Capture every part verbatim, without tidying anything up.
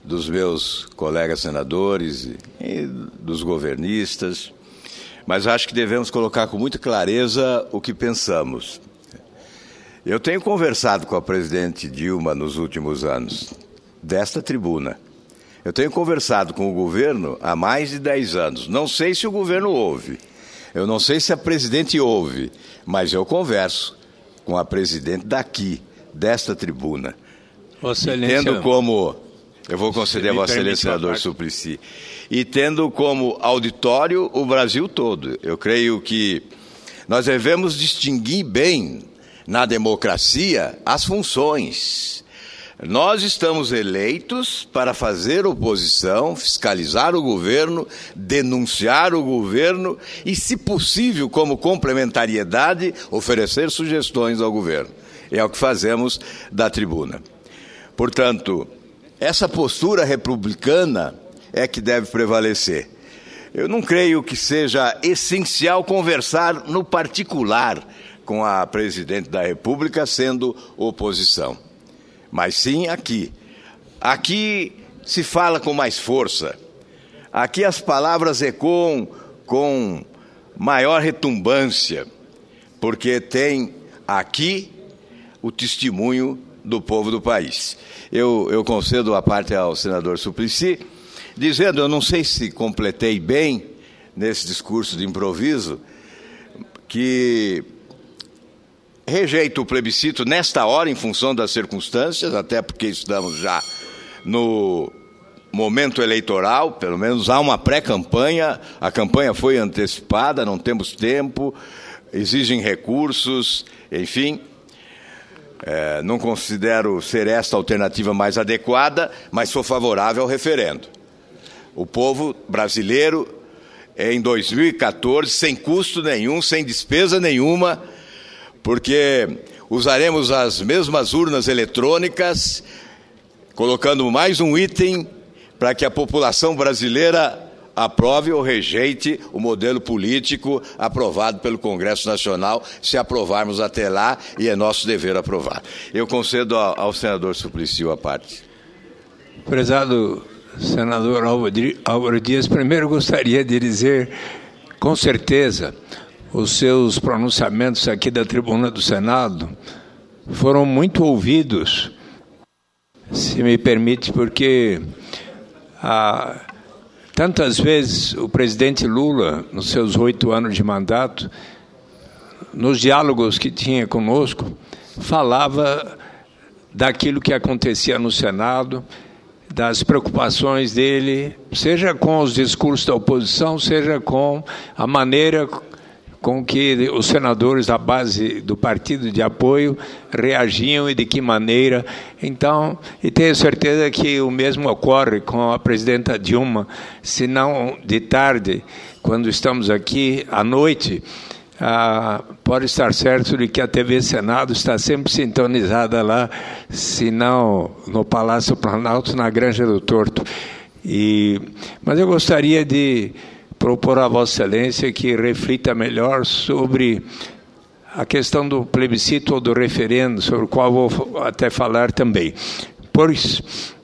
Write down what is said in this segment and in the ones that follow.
dos meus colegas senadores e, e dos governistas, mas acho que devemos colocar com muita clareza o que pensamos. Eu tenho conversado com a presidente Dilma nos últimos anos, desta tribuna. Eu tenho conversado com o governo há mais de dez anos. Não sei se o governo ouve, eu não sei se a presidente ouve, mas eu converso com a presidente daqui, desta tribuna. Vossa e tendo como, eu vou conceder a Vossa Excelência, senador Suplicy, e tendo como auditório o Brasil todo. Eu creio que nós devemos distinguir bem na democracia as funções. Nós estamos eleitos para fazer oposição, fiscalizar o governo, denunciar o governo e, se possível, como complementariedade, oferecer sugestões ao governo. É o que fazemos da tribuna. Portanto, essa postura republicana é que deve prevalecer. Eu não creio que seja essencial conversar no particular com a presidente da República sendo oposição. Mas sim aqui. Aqui se fala com mais força. Aqui as palavras ecoam com maior retumbância, porque tem aqui o testemunho do povo do país. Eu, eu concedo a parte ao senador Suplicy, dizendo, eu não sei se completei bem nesse discurso de improviso, que rejeito o plebiscito nesta hora, em função das circunstâncias, até porque estamos já no momento eleitoral, pelo menos há uma pré-campanha, a campanha foi antecipada, não temos tempo, exigem recursos, enfim, é, não considero ser esta a alternativa mais adequada, mas sou favorável ao referendo. O povo brasileiro, em dois mil e quatorze, sem custo nenhum, sem despesa nenhuma, porque usaremos as mesmas urnas eletrônicas, colocando mais um item para que a população brasileira aprove ou rejeite o modelo político aprovado pelo Congresso Nacional, se aprovarmos até lá, e é nosso dever aprovar. Eu concedo ao, ao senador Suplicy a parte. Prezado senador Álvaro Dias, primeiro gostaria de dizer, com certeza, os seus pronunciamentos aqui da tribuna do Senado foram muito ouvidos, se me permite, porque ah, tantas vezes o presidente Lula, nos seus oito anos de mandato, nos diálogos que tinha conosco, falava daquilo que acontecia no Senado, das preocupações dele, seja com os discursos da oposição, seja com a maneira com que os senadores da base do partido de apoio reagiam e de que maneira. Então, e tenho certeza que o mesmo ocorre com a presidenta Dilma, se não de tarde, quando estamos aqui à noite, ah, pode estar certo de que a T V Senado está sempre sintonizada lá, se não no Palácio Planalto, na Granja do Torto. E, mas eu gostaria de propor a Vossa Excelência que reflita melhor sobre a questão do plebiscito ou do referendo, sobre o qual vou até falar também. Pois,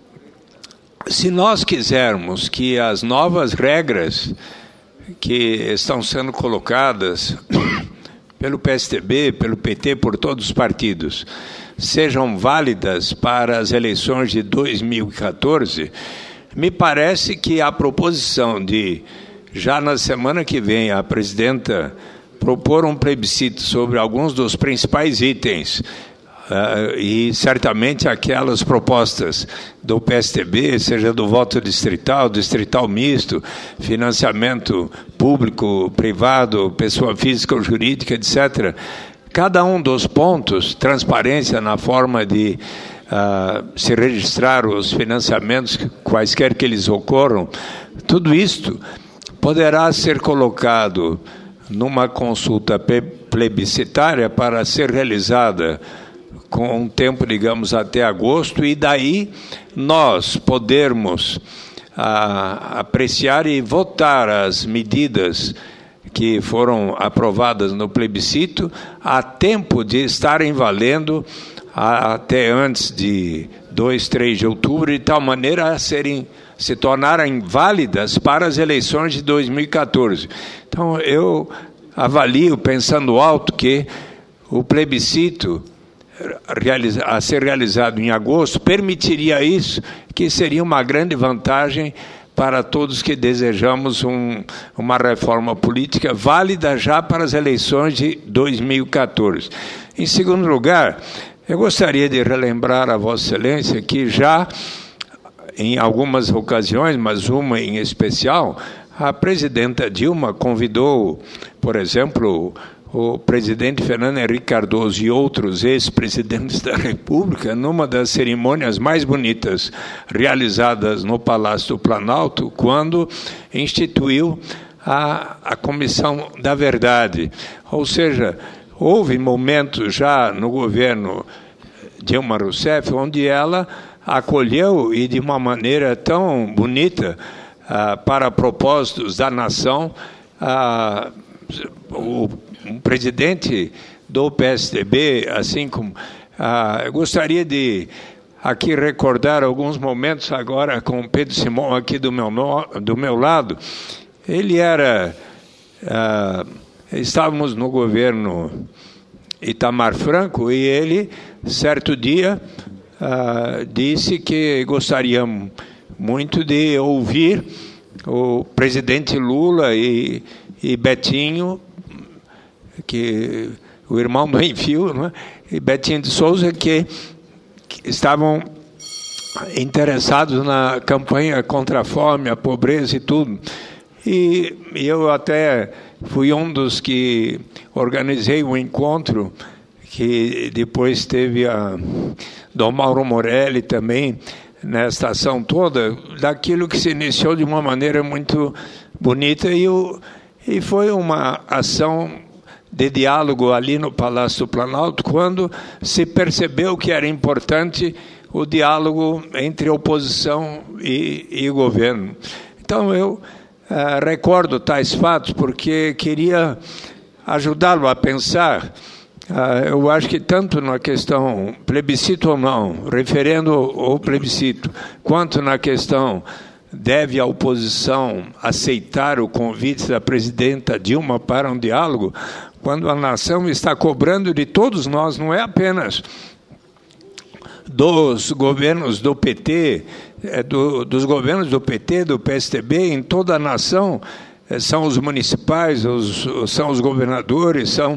se nós quisermos que as novas regras que estão sendo colocadas pelo P S D B, pelo P T, por todos os partidos, sejam válidas para as eleições de dois mil e quatorze, me parece que a proposição de, já na semana que vem, a presidenta propor um plebiscito sobre alguns dos principais itens, Uh, e certamente aquelas propostas do P S D B, seja do voto distrital, distrital misto, financiamento público, privado, pessoa física ou jurídica, etcétera. Cada um dos pontos, transparência na forma de uh, se registrar os financiamentos, quaisquer que eles ocorram, tudo isto poderá ser colocado numa consulta plebiscitária para ser realizada com um tempo, digamos, até agosto, e daí nós podermos ah, apreciar e votar as medidas que foram aprovadas no plebiscito a tempo de estarem valendo até antes de dois, três de outubro, de tal maneira a serem, se tornarem válidas para as eleições de dois mil e quatorze. Então, eu avalio, pensando alto, que o plebiscito a ser realizado em agosto permitiria isso, que seria uma grande vantagem para todos que desejamos um, uma reforma política válida já para as eleições de dois mil e quatorze. Em segundo lugar, eu gostaria de relembrar a Vossa Excelência que já, em algumas ocasiões, mas uma em especial, a presidenta Dilma convidou, por exemplo, o presidente Fernando Henrique Cardoso e outros ex-presidentes da República, numa das cerimônias mais bonitas realizadas no Palácio do Planalto, quando instituiu a, a Comissão da Verdade. Ou seja, houve momentos já no governo Dilma Rousseff onde ela acolheu, e de uma maneira tão bonita, ah, para propósitos da nação, ah, o um presidente do P S D B, assim como... Ah, eu gostaria de aqui recordar alguns momentos agora com o Pedro Simão aqui do meu, no, do meu lado. Ele era... Ah, estávamos no governo Itamar Franco e ele, certo dia, ah, disse que gostaria muito de ouvir o presidente Lula e, e Betinho, que o irmão do Enfio, né? E Betinho de Souza, que, que estavam interessados na campanha contra a fome, a pobreza e tudo. E eu até fui um dos que organizei um encontro, que depois teve a Dom Mauro Morelli também, nesta ação toda, daquilo que se iniciou de uma maneira muito bonita, e, o, e foi uma ação de diálogo ali no Palácio do Planalto, quando se percebeu que era importante o diálogo entre oposição e, e governo. Então, eu uh, recordo tais fatos porque queria ajudá-lo a pensar. Uh, eu acho que tanto na questão plebiscito ou não, referendo ou plebiscito, quanto na questão deve a oposição aceitar o convite da presidenta Dilma para um diálogo, quando a nação está cobrando de todos nós, não é apenas dos governos do P T, é do, dos governos do P T, do P S D B, em toda a nação, é, são os municipais, os, são os governadores, são,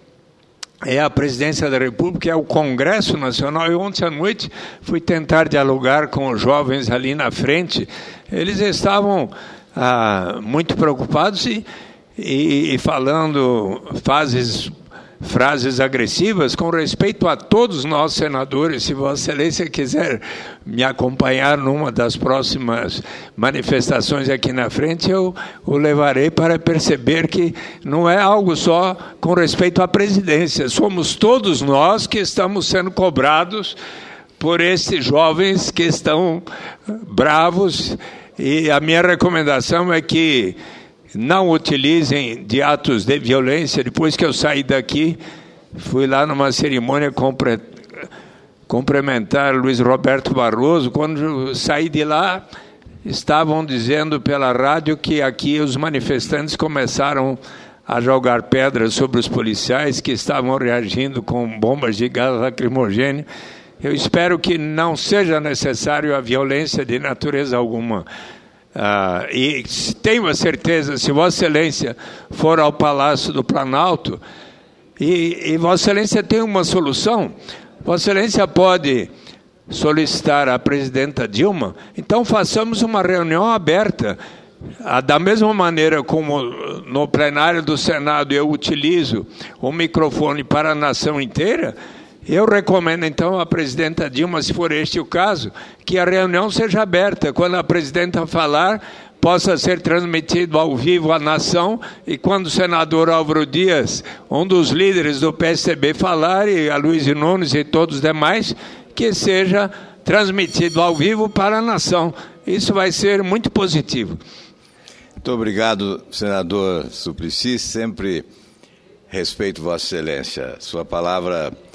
é a presidência da República, é o Congresso Nacional. E ontem à noite fui tentar dialogar com os jovens ali na frente. Eles estavam ah, muito preocupados e E, e falando frases, frases agressivas com respeito a todos nós senadores. Se Vossa Excelência quiser me acompanhar numa das próximas manifestações aqui na frente, eu o levarei para perceber que não é algo só com respeito à presidência, somos todos nós que estamos sendo cobrados por esses jovens que estão bravos, e a minha recomendação é que não utilizem de atos de violência. Depois que eu saí daqui, fui lá numa cerimônia compre... cumprimentar Luiz Roberto Barroso. Quando saí de lá, estavam dizendo pela rádio que aqui os manifestantes começaram a jogar pedras sobre os policiais que estavam reagindo com bombas de gás lacrimogêneo. Eu espero que não seja necessário a violência de natureza alguma. Ah, e tenho a certeza, se Vossa Excelência for ao Palácio do Planalto e, e Vossa Excelência tem uma solução, Vossa Excelência pode solicitar à presidenta Dilma, então façamos uma reunião aberta, ah, da mesma maneira como no plenário do Senado eu utilizo o microfone para a nação inteira. Eu recomendo, então, à presidenta Dilma, se for este o caso, que a reunião seja aberta. Quando a presidenta falar, possa ser transmitido ao vivo à nação, e quando o senador Álvaro Dias, um dos líderes do P S D B, falar, e a Luiz Nunes e todos os demais, que seja transmitido ao vivo para a nação. Isso vai ser muito positivo. Muito obrigado, senador Suplicy. Sempre respeito Vossa Excelência. Sua palavra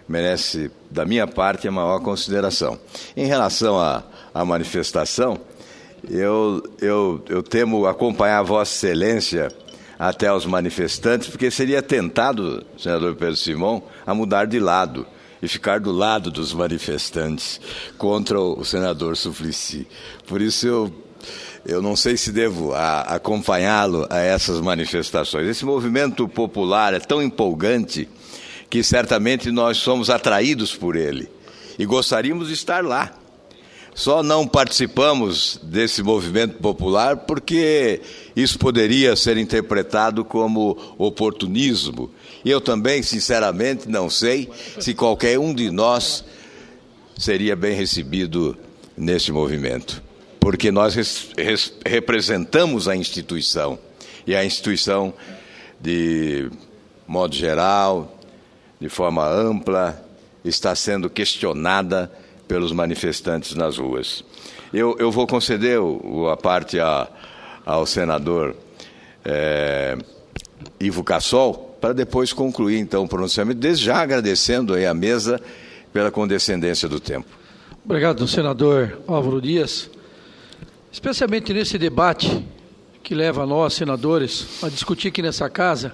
merece, da minha parte, a maior consideração. Em relação à, à manifestação, eu, eu, eu temo acompanhar Vossa Excelência até os manifestantes, porque seria tentado, senador Pedro Simão, a mudar de lado e ficar do lado dos manifestantes contra o senador Suplicy. Por isso eu, eu não sei se devo a, acompanhá-lo a essas manifestações. Esse movimento popular é tão empolgante que certamente nós somos atraídos por ele e gostaríamos de estar lá. Só não participamos desse movimento popular porque isso poderia ser interpretado como oportunismo. E eu também, sinceramente, não sei se qualquer um de nós seria bem recebido nesse movimento. Porque nós res, res, representamos a instituição. E a instituição, de modo geral, de forma ampla, está sendo questionada pelos manifestantes nas ruas. Eu, eu vou conceder o, a parte a, ao senador é, Ivo Cassol, para depois concluir, então, o pronunciamento, desde já agradecendo aí a mesa pela condescendência do tempo. Obrigado, senador Álvaro Dias. Especialmente nesse debate que leva nós, senadores, a discutir aqui nessa casa,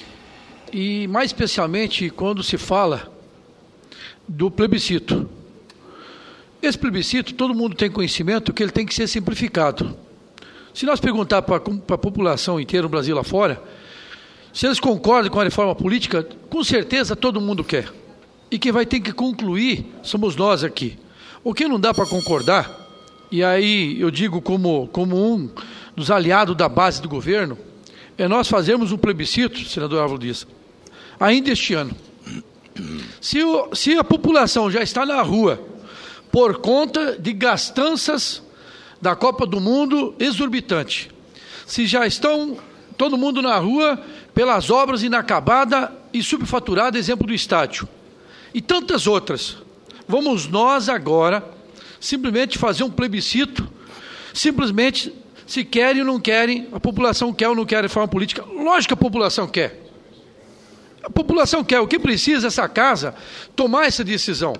e mais especialmente quando se fala do plebiscito. Esse plebiscito, todo mundo tem conhecimento que ele tem que ser simplificado. Se nós perguntar para a população inteira, no Brasil lá fora, se eles concordam com a reforma política, com certeza todo mundo quer. E quem vai ter que concluir somos nós aqui. O que não dá para concordar, e aí eu digo como, como um dos aliados da base do governo, é nós fazermos um plebiscito, senador Álvaro Dias, ainda este ano. Se, o, se a população já está na rua por conta de gastanças da Copa do Mundo exorbitante, se já estão todo mundo na rua pelas obras inacabadas e subfaturadas, exemplo do estádio, e tantas outras, vamos nós agora simplesmente fazer um plebiscito, simplesmente se querem ou não querem, a população quer ou não quer reforma política. Lógico que a população quer. A população quer, o que precisa essa casa tomar essa decisão.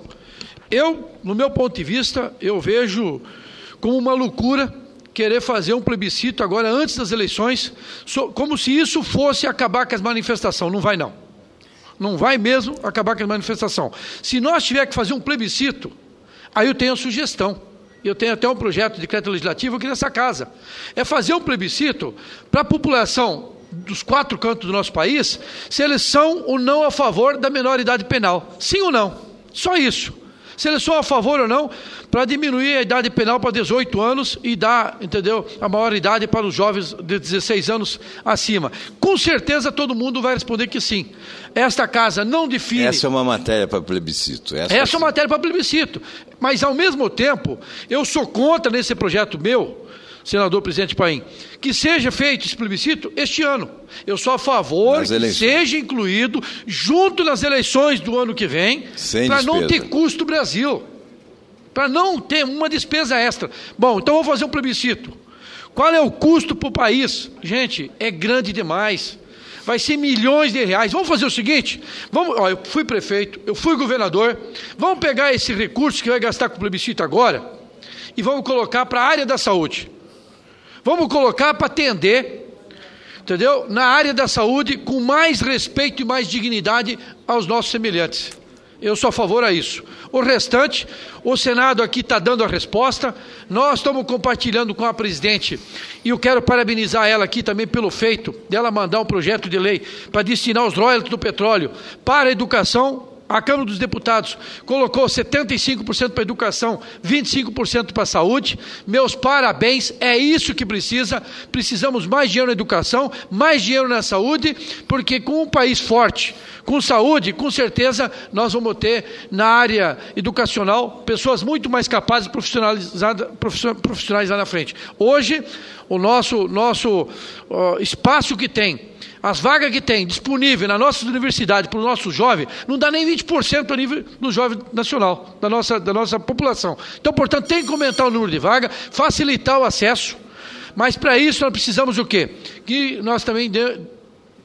Eu, no meu ponto de vista, eu vejo como uma loucura querer fazer um plebiscito agora antes das eleições, como se isso fosse acabar com as manifestações. Não vai não. Não vai mesmo acabar com a manifestação. Se nós tivermos que fazer um plebiscito, aí eu tenho a sugestão. Eu tenho até um projeto de decreto legislativo aqui nessa casa. É fazer um plebiscito para a população dos quatro cantos do nosso país, se eles são ou não a favor da menoridade penal. Sim ou não? Só isso. Se eles são a favor ou não, para diminuir a idade penal para dezoito anos e dar, entendeu, a maioridade para os jovens de dezesseis anos acima. Com certeza todo mundo vai responder que sim. Esta casa não define... Essa é uma matéria para plebiscito. Essa, Essa é uma matéria para plebiscito. Mas, ao mesmo tempo, eu sou contra nesse projeto meu, senador presidente Paim, que seja feito esse plebiscito este ano. Eu sou a favor que seja incluído junto nas eleições do ano que vem, para não ter custo Brasil, para não ter uma despesa extra. Bom, então vamos fazer um plebiscito. Qual é o custo para o país? Gente, é grande demais. Vai ser milhões de reais. Vamos fazer o seguinte, vamos, ó, eu fui prefeito, eu fui governador, vamos pegar esse recurso que vai gastar com o plebiscito agora e vamos colocar para a área da saúde. Vamos colocar para atender, entendeu? Na área da saúde, com mais respeito e mais dignidade aos nossos semelhantes. Eu sou a favor a isso. O restante, o Senado aqui está dando a resposta, nós estamos compartilhando com a presidente, e eu quero parabenizar ela aqui também pelo feito dela mandar um projeto de lei para destinar os royalties do petróleo para a educação. A Câmara dos Deputados colocou setenta e cinco por cento para a educação, vinte e cinco por cento para a saúde. Meus parabéns, é isso que precisa. Precisamos mais dinheiro na educação, mais dinheiro na saúde, porque com um país forte, com saúde, com certeza nós vamos ter na área educacional pessoas muito mais capazes e profissionalizadas, profissionais lá na frente. Hoje, o nosso, nosso uh, espaço que tem, as vagas que tem disponível na nossa universidade para o nosso jovem, não dá nem vinte por cento a nível do jovem nacional, da nossa, da nossa população. Então, portanto, tem que aumentar o número de vagas, facilitar o acesso, mas para isso nós precisamos o quê? Que nós também de,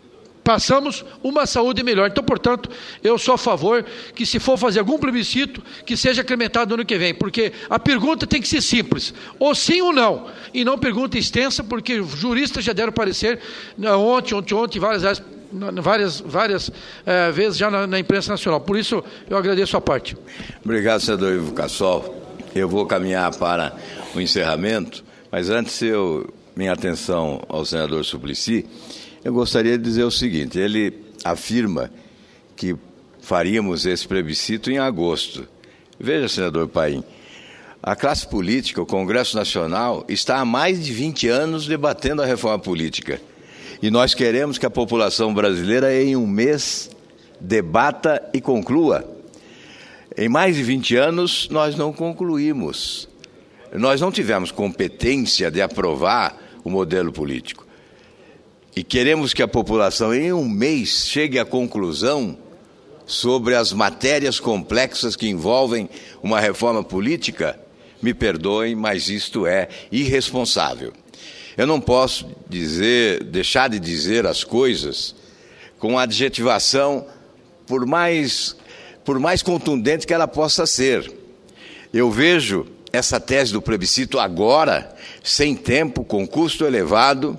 passamos uma saúde melhor. Então, portanto, eu sou a favor que, se for fazer algum plebiscito, que seja incrementado no ano que vem, porque a pergunta tem que ser simples, ou sim ou não, e não pergunta extensa, porque juristas já deram parecer ontem, ontem, ontem, várias vezes, várias, várias é, vezes já na, na imprensa nacional. Por isso, eu agradeço a parte. Obrigado, senador Ivo Cassol. Eu vou caminhar para o encerramento, mas antes eu, minha atenção ao senador Suplicy, eu gostaria de dizer o seguinte: ele afirma que faríamos esse plebiscito em agosto. Veja, senador Paim, a classe política, o Congresso Nacional, está há mais de vinte anos debatendo a reforma política. E nós queremos que a população brasileira, em um mês, debata e conclua. Em mais de vinte anos, nós não concluímos. Nós não tivemos competência de aprovar o modelo político. E queremos que a população, em um mês, chegue à conclusão sobre as matérias complexas que envolvem uma reforma política. Me perdoem, mas isto é irresponsável. Eu não posso dizer, deixar de dizer as coisas com adjetivação, por mais, por mais contundente que ela possa ser. Eu vejo essa tese do plebiscito agora, sem tempo, com custo elevado,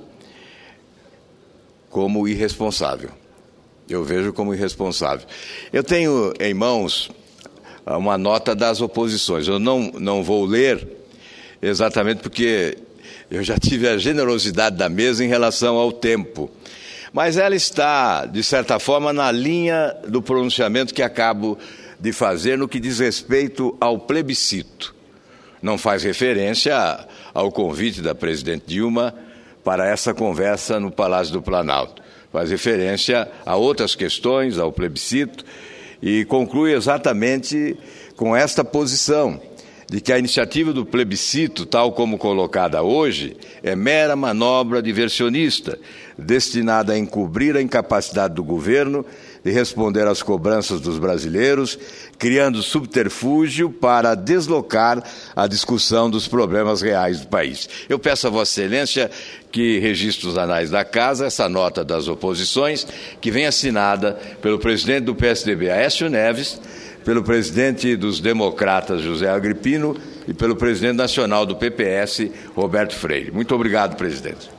como irresponsável. Eu vejo como irresponsável. Eu tenho em mãos uma nota das oposições. Eu não, não vou ler exatamente porque eu já tive a generosidade da mesa em relação ao tempo. Mas ela está, de certa forma, na linha do pronunciamento que acabo de fazer no que diz respeito ao plebiscito. Não faz referência ao convite da presidente Dilma para essa conversa no Palácio do Planalto. Faz referência a outras questões, ao plebiscito, e conclui exatamente com esta posição, de que a iniciativa do plebiscito, tal como colocada hoje, é mera manobra diversionista, destinada a encobrir a incapacidade do governo de responder às cobranças dos brasileiros, criando subterfúgio para deslocar a discussão dos problemas reais do país. Eu peço a Vossa Excelência que registre os anais da Casa essa nota das oposições, que vem assinada pelo presidente do P S D B, Aécio Neves, pelo presidente dos Democratas, José Agripino, e pelo presidente nacional do P P S, Roberto Freire. Muito obrigado, presidente.